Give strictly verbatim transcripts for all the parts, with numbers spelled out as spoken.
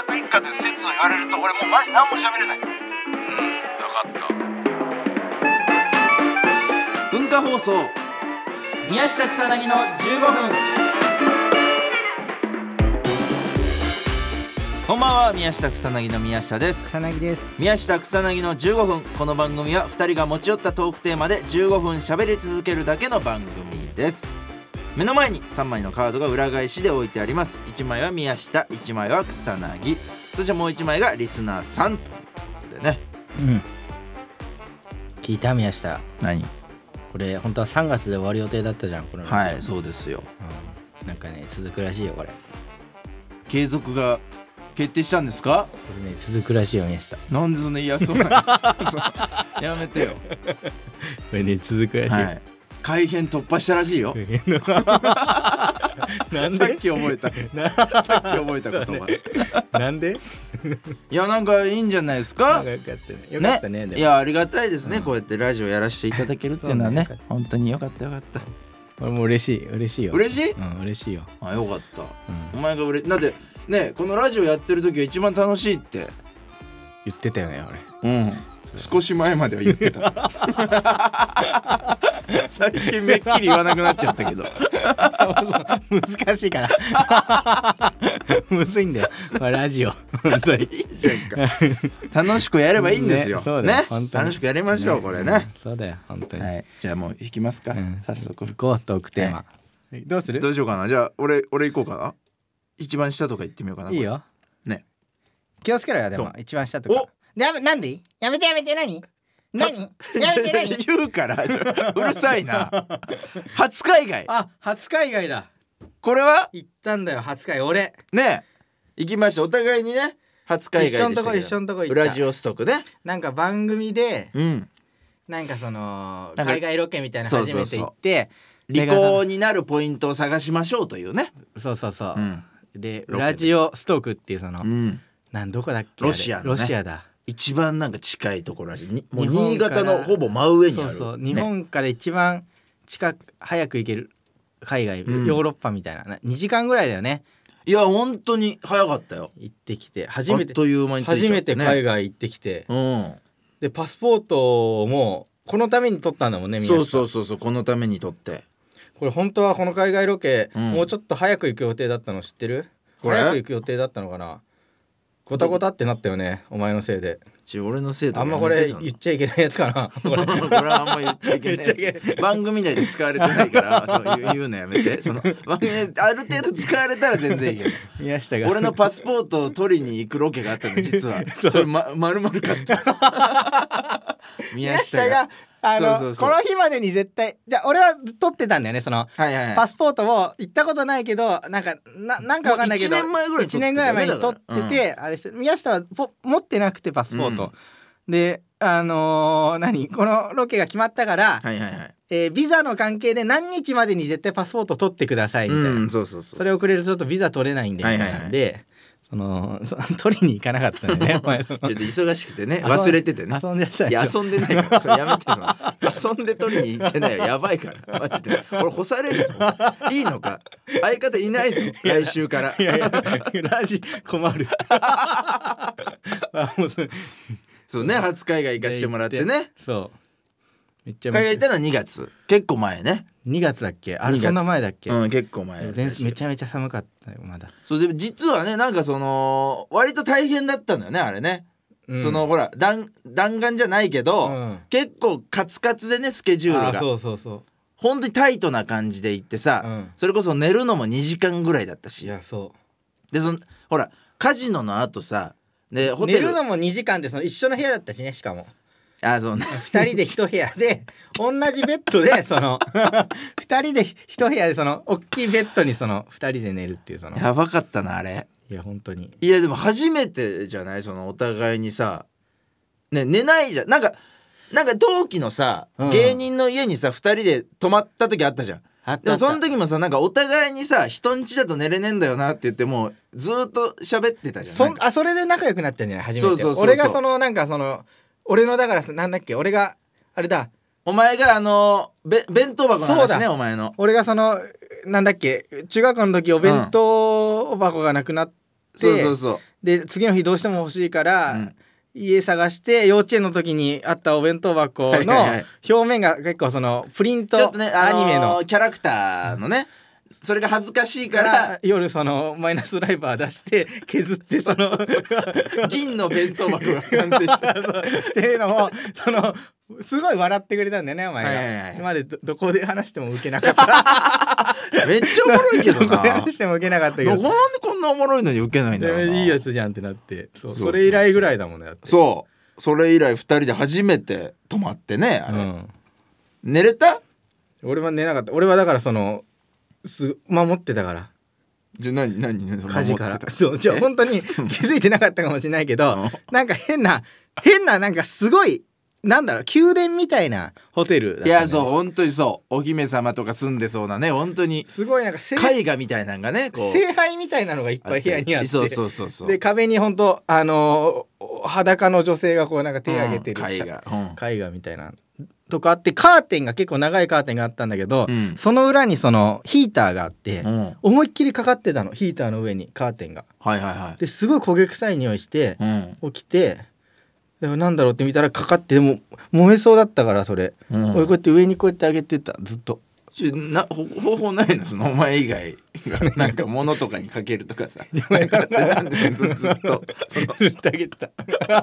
作一家という説を言われると俺もうマジ何も喋れない。 うん、分かった。 文化放送宮下草薙のじゅうごふん。 こんばんは、宮下草薙の宮下です。 草薙です。 宮下草薙のじゅうごふん。この番組はふたりが持ち寄ったトークテーマでじゅうごふん喋り続けるだけの番組です。目の前にさんまいのカードが裏返しで置いてあります。いちまいは宮下、いちまいは草薙、そしてもういちまいがリスナーさんということでね。 うん。聞いた宮下。 何？ これ本当はさんがつで終わる予定だったじゃんこの。 はい、そうですよ、 うん、なんかね続くらしいよこれ。 継続が決定したんですか？ これね続くらしいよ宮下。 なんでそんな嫌そうなやめてよ。 これね続くらしい、 はい、改編突破したらしいよ。 なんで？ さっき覚えたさっき覚えた言葉。 なんで？ いやなんかいいんじゃないですか。 よかったね。よかったね。 ね、いやありがたいですね、 うん、 こうやってラジオやらせていただけるっていうのはね、本当によかったよかった。 俺も嬉しい嬉しいよ。 嬉しい？ うん嬉しいよ。 あよかった、 うん、 お前が嬉しい。だってねこのラジオやってる時は一番楽しいって言ってたよね俺。 うん少し前までは言ってた。最近めっきり言わなくなっちゃったけど難しいからむずいんだよラジオ。本当にいいじゃんか。楽しくやればいいんですよ、ね、 そうだよ、 ね、楽しくやりましょう、ね、これね、うん、 そうだよ本当に、はい、 じゃあもう引きますか、うん、早速行こうトークテーマ、はい、どうする？ どうしようかな。じゃあ俺俺行こうかな。一番下とか行ってみようかな。 いいよね。 気をつけろよ。でも一番下とかやめ、なんでいい？やめてやめて。何何やめて何言うからうるさいな。初海外。 あ初海外だ。 これは行ったんだよ初海外。俺ね行きました。お互いにね初海外でしたけど一緒のとこ一緒のとこ行った。 ウラジオストクね。 なんか番組で、うん、なんかその海外ロケみたいな初めて行って利口になるポイントを探しましょうというね。 そうそうそう、うん、でウラジオストクっていうその、うん、なんどこだっけ？ ロシアのね。 ロシアだ。 一番なんか近いところらしい。にもう新潟のほぼ真上にある。 そうそう、ね、日本から一番近く早く行ける海外、うん、ヨーロッパみたいなにじかんぐらいだよね。 いや本当に早かったよ。 行ってきて初めてあっという間に着いちゃってね、 初めて海外行ってきて、 うん、 でパスポートもこのために取ったんだもんね。 そうそうそうそう、このために取って。 これ本当はこの海外ロケ、うん、もうちょっと早く行く予定だったの知ってる？早く行く予定だったのかな。ゴタゴタってなったよねお前のせいで。 ち俺のせいとかあんまこれ言っちゃいけないやつかな。これこれはあんま言っちゃいけないやつ。番組内で使われてないからそう言うのやめて。その番組である程度使われたら全然いいけど。 宮下が俺のパスポートを取りに行くロケがあったの実は。そ, それま丸々買った。 宮下があのそうそうそうこの日までに絶対じゃあ俺は取ってたんだよねその、はいはいはい、パスポートを行ったことないけどなんか な, なんか分かんないけどいちねんまえぐらいいちねんぐらい前に取ってて、うん、あれ宮下はポ持ってなくてパスポート、うん、であのー、何このロケが決まったから、はいはいはいえー、ビザの関係で何日までに絶対パスポート取ってくださいみたいな、うん、そうそうそうそれ遅れるとちょっとビザ取れないんでみたいなんで、はいはいはいそのそ取りに行かなかったんだよね。ちょっと忙しくてね忘れててね。 遊んでた。 いや遊んでないからそれやめてその遊んで取りに行ってないよやばいからマジで俺干されるぞいいのか相方いないぞ来週から。 いやいやラジ困る。あもうそそうね初海外行かしてもらってね。 そうめっちゃ海外行ったのはにがつ結構前ね。 にがつだっけあれそんな前だっけ。 うん結構前めちゃめちゃ寒かったよまだ。 そうで実はねなんかその割と大変だったのよねあれね、うん、そのほら弾弾丸じゃないけど、うん、結構カツカツでねスケジュールがそうそうそう本当にタイトな感じで行ってさ、うん、それこそ寝るのもにじかんぐらいだったし。 いやそうでそのほらカジノの後さでホテル寝るのもにじかんでその一緒の部屋だったしねしかも。 あそうね、 ふたりで一部屋で同じベッドでそのふたりで一部屋でその大きいベッドにそのふたりで寝るっていうそのやばかったなあれ。 いや本当に。 いやでも初めてじゃないそのお互いにさ、ね、寝ないじゃん。なんかなんか同期のさ、うん、芸人の家にさふたりで泊まった時あったじゃん。あったあった。でもその時もさなんかお互いにさ人ん家だと寝れねえんだよなって言ってもうずっと喋ってたじゃん。 そあそれで仲良くなったんじゃない初めて。そうそうそうそう。俺がそのなんかその俺のだからなんだっけ俺があれだお前があのべ弁当箱の話ねお前の俺がそのなんだっけ中学校の時お弁当箱がなくなっそうそうそう。 で次の日どうしても欲しいから、うん、家探して幼稚園の時にあったお弁当箱の表面が結構そのプリント、 ちょっとね、あのー、 アニメのキャラクターのね、それが恥ずかしいから夜そのマイナスライバー出して削ってその銀の弁当箱が完成したっていうのをそのすごい笑ってくれたんだよねお前が、 はいはいはい、 今まで ど, どこで話してもウケなかっためっちゃおもろいけどなどこで話してもウケなかったけど、 なんでこんなおもろいのにウケないんだろうな、 いいやつじゃんってなって、 そう、 そうそうそう、それ以来ぐらいだもんね。 そうそれ以来ふたりで初めて泊まってねあれ、うん、寝れた？ 俺は寝なかった。俺はだからそのす守ってたから。 じゃあ何何火事からそうじゃあ本当に気づいてなかったかもしれないけどなんか変な変ななんかすごいなんだろう宮殿みたいなホテルだった、ね、 いやそう本当にそうお姫様とか住んでそうなね本当にすごいなんか絵画みたいなのがねこう聖杯みたいなのがいっぱい部屋にあってそうそうそうそうで壁に本当あのー、裸の女性がこうなんか手を挙げてる、 うん、絵画、うん、 絵画みたいなとかあってカーテンが結構長いカーテンがあったんだけど、うん、その裏にそのヒーターがあって、うん、思いっきりかかってたのヒーターの上にカーテンが、 はいはいはい、 ですごい焦げ臭い匂いして、うん、起きてでもなんだろうって見たらかかってでも燃えそうだったからそれ、うん、俺こうやって上にこうやって上げてたずっとな方法ないのそのお前以外がなんか物とかにかけるとかさなんでずっとずっとあげた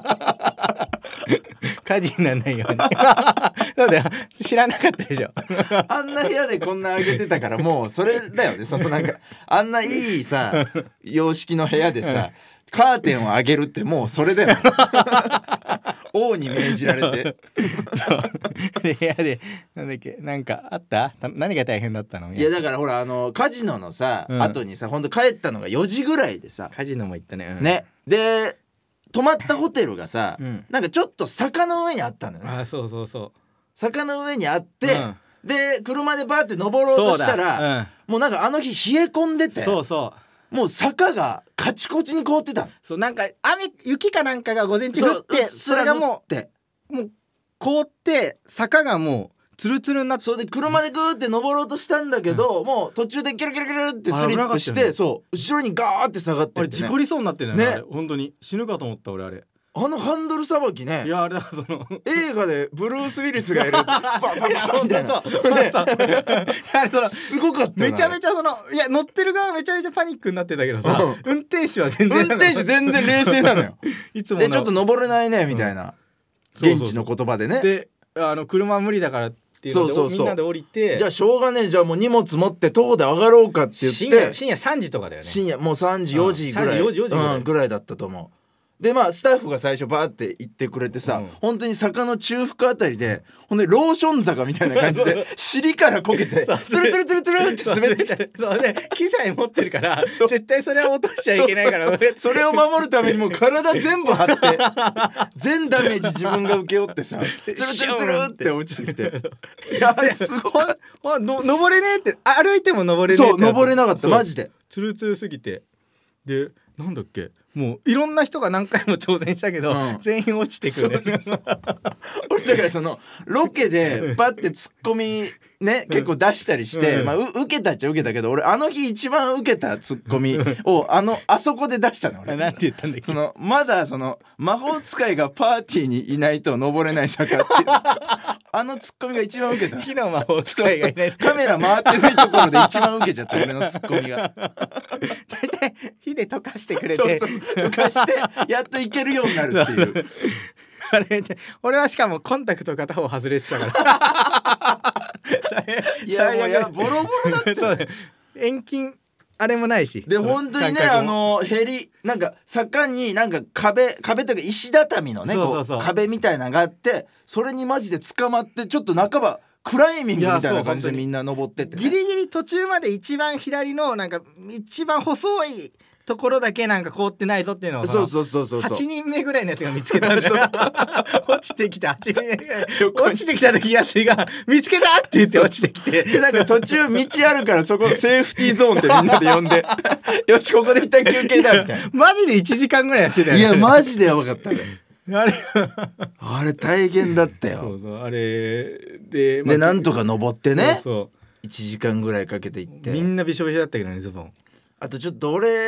火事にならないようにだって知らなかったでしょあんな部屋でこんなあげてたからもうそれだよねそのなんかあんないいさ洋式の部屋でさカーテンを上げるってもうそれだよ王に命じられて部屋でなんだっけなんかあった何が大変だったの？ いやだからほらあのカジノのさ、うん、後にさほんと帰ったのがよじぐらいでさカジノも行ったね、うん、 ねで泊まったホテルがさ、うん、なんかちょっと坂の上にあったのよね。 あそうそうそう坂の上にあって、うん、で車でバーって登ろうとしたら、うん、もうなんかあの日冷え込んでてそうそうもう坂がカチコチに凍ってた。 そうなんか雨雪かなんかが午前中降ってそれがもうもう凍って坂がもうツルツルになってそうで車でグーって登ろうとしたんだけど、うん、もう途中でキュルキュルキュルってスリップして、ね、そう後ろにガーって下がってって、ね、 あれ事故りそうになってるねあれ本当に死ぬかと思った俺あれあのハンドルさばきね。 いやあれだからその映画でブルース・ウィリスがやるやつバンバンバンみたいなねすごかったな。 めちゃめちゃそのいや乗ってる側めちゃめちゃパニックになってたけどさ、うん、運転手は全然運転手全然冷静なのよいつものでちょっと登れないねみたいな、うん、現地の言葉でね。 であの車無理だからっていうのでそうそうそうみんなで降りてじゃあしょうがねえじゃあもう荷物持って徒歩で上がろうかって言って深夜、深夜さんじとかだよね。 深夜もうさんじよじぐらい、うん、さんじよじよじぐらい、うん、ぐらいだったと思う。でまあスタッフが最初バーって行ってくれてさ、うん、本当に坂の中腹あたりでほんでローション坂みたいな感じで尻からこけてツルツルツルツルって滑ってきてそうで機材持ってるから絶対それは落としちゃいけないからそうそうそうそれを守るためにもう体全部張って全ダメージ自分が受け負ってさツルツルツルって落ちてきていやすごいほの登れねえって歩いても登れねえってそう登れなかったマジでツルツルすぎてでなんだっけもういろんな人が何回も挑戦したけど、うん、全員落ちてくる、ね、そうそうそう俺だからそのロケでバッてツッコミね結構出したりして、うんまあ、う受けたっちゃ受けたけど俺あの日一番受けたツッコミをあのあそこで出したの俺なんて言ったんだっけそのまだその魔法使いがパーティーにいないと登れない坂っていうあのツッコミが一番受けた火の魔法使いがいないそうそうカメラ回ってないところで一番受けちゃった俺のツッコミが大体火で溶かしてくれてそうそう溶かしてやっといけるようになるっていうあれ俺はしかもコンタクト片方外れてたからいやいやいやボロボロだったね遠近あれもないしで本当にねあのヘリなんか坂になんか壁壁というか石畳のねそうそうそうこう壁みたいなのがあってそれにマジで捕まってちょっと半ばクライミングみたいな感じでみんな登ってって、ね、 ギリギリ途中まで一番左のなんか一番細いところだけなんか凍ってないぞっていうのをそうそうそうそうはちにんめぐらいのやつが見つけたんですよ落ちてきたはちにんめぐらい落ちてきた時やつが見つけたって言って落ちてきてでなんか途中道あるからそこセーフティーゾーンってみんなで呼んでよしここで一旦休憩だみたいなマジでいちじかんぐらいやってたよね。 いやマジでやばかったねあれあれ大変だったよ。 そうそうあれで、 まあ、でなんとか登ってねそうそういちじかんぐらいかけて行ってみんなびしょびしょだったけどねズボン。 あとちょっと俺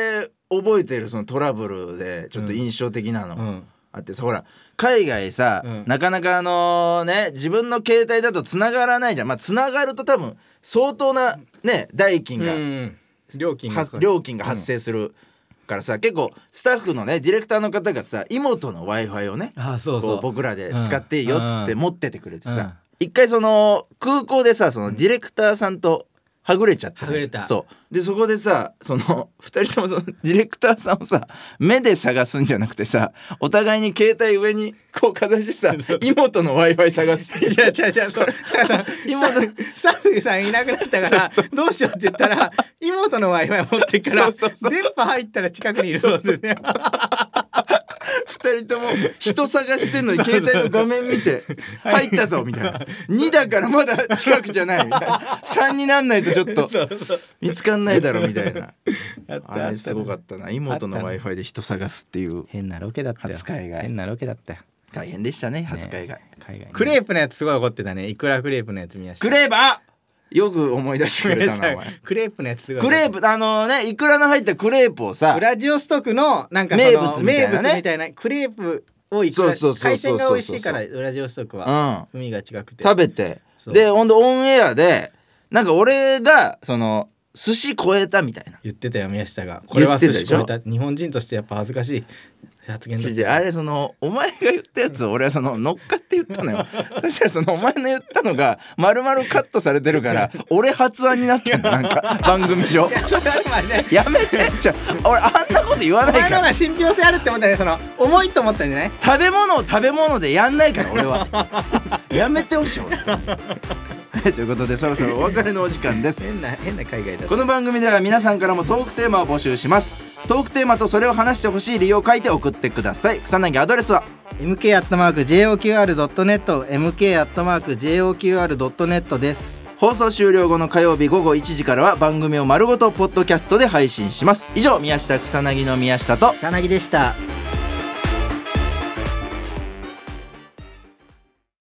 覚えてるそのトラブルでちょっと印象的なの、 うん、 あってさ、ほら海外さ、うん、なかなかあのね自分の携帯だと繋がらないじゃん。まあ繋がると多分相当なね代金が、うん、 料金が料金が発生する、うんからさ、結構スタッフのねディレクターの方がさ妹の Wi-Fi をね、 ああそうそうこう僕らで使っていいよっつって持っててくれてさ、うん、一回その空港でさそのディレクターさんとはぐれちゃって、 はぐれた。 そうでそこでさそのふたりともそのディレクターさんをさ目で探すんじゃなくてさお互いに携帯上にこうかざしてさ妹の Wi-Fi 探すっていう。 いや違う違うそう妹スタッフさんいなくなったからそうそうどうしようって言ったら妹の Wi-Fi 持ってからそうそうそう電波入ったら近くにいるそうですね。 ふたりとも人探してんのに携帯の画面見て入ったぞみたいな、にだからまだ近くじゃないみたいな、さんになんないとちょっと見つかんないだろみたいな。あれすごかったな、妹の Wi-Fi で人探すっていう変なロケだったよ。 初海外変なロケだったよ。 大変でしたね初海外、ね、 海外ね、クレープのやつすごい怒ってたね。いくらクレープのやつ見ました。 クレープあよく思い出してくれたなお前。 クレープのやつすごい。 クレープあのねいくらの入ったクレープをさウラジオストクのなんか名物みたいなね、名物みたいなクレープをいくら海鮮が美味しいからウラジオストクは海が違くて、 うん、食べてでほんとオンエアでなんか俺がその寿司超えたみたいな言ってたよ宮下が。これは寿司超えた。日本人としてやっぱ恥ずかしい発言だった。 あれそのお前が言ったやつを俺はその乗っかって言ったのよ。そしたらそのお前の言ったのが丸々カットされてるから俺発案になってんのなんか番組上。 いやそれはね、 やめてっちゃ俺あんなこと言わないから。お前のが信憑性あるって思ったね。その重いと思ったんじゃない。 食べ物を食べ物でやんないから俺は。やめてほしい俺。はい、ということでそろそろお別れのお時間です。 変な変な海外だ。 この番組では皆さんからもトークテーマを募集します。トークテーマとそれを話してほしい理由を書いて送ってください。草薙アドレスはエムケー アットマーク ジェイオーキューアール ドットネット エムケー アットマーク ジェイオーキューアール ドットネット です。 放送終了後の火曜日午後いちじからは番組を丸ごとポッドキャストで配信します。以上宮下草薙の宮下と草薙でした。